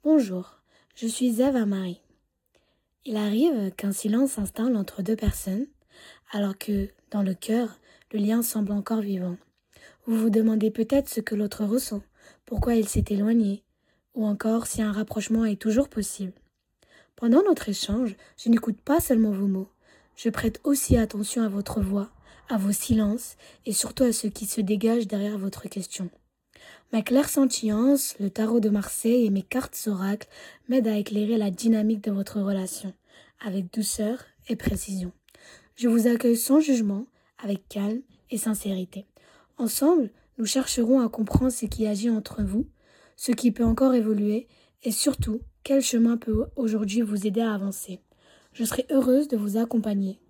Bonjour, je suis Eva Marie. Il arrive qu'un silence s'installe entre deux personnes, alors que, dans le cœur, le lien semble encore vivant. Vous vous demandez peut-être ce que l'autre ressent, pourquoi il s'est éloigné, ou encore si un rapprochement est toujours possible. Pendant notre échange, je n'écoute pas seulement vos mots, je prête aussi attention à votre voix, à vos silences et surtout à ce qui se dégage derrière votre question. Ma clairsentience, le tarot de Marseille et mes cartes oracles m'aident à éclairer la dynamique de votre relation, avec douceur et précision. Je vous accueille sans jugement, avec calme et sincérité. Ensemble, nous chercherons à comprendre ce qui agit entre vous, ce qui peut encore évoluer et surtout, quel chemin peut aujourd'hui vous aider à avancer. Je serai heureuse de vous accompagner.